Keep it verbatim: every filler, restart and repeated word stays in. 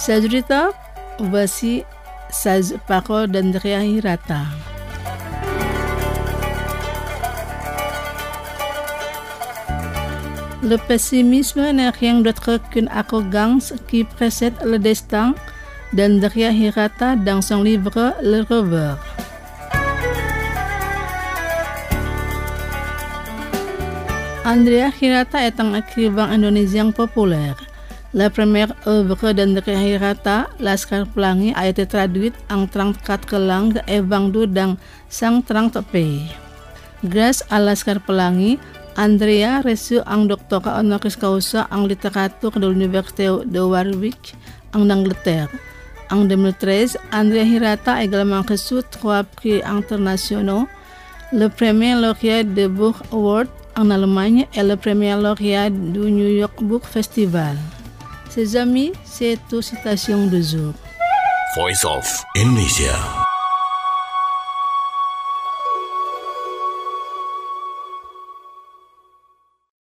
Sejuta, voici seize paroles d'Andrea Hirata. Le pessimisme n'est rien d'autre qu'une arrogance qui précède le destin d'Andrea Hirata dans son livre Le Rêveur. Andrea Hirata est un écrivain indonésien populaire. La première œuvre d'Andrea Hirata, Laskar Pelangi, a été traduite en trente-quatre langues et vendue dans cent trente pays. Grâce à Laskar Pelangi, Andrea reçut un doctorat honoris causa en littérature de l'université de Warwick en Angleterre. En deux mille treize, Andrea Hirata a également reçu trois prix internationaux, le premier lauréat de Book Award en Allemagne et le premier lauréat du New York Book Festival. Ses amis, c'est une citation du jour. Voice of Indonesia.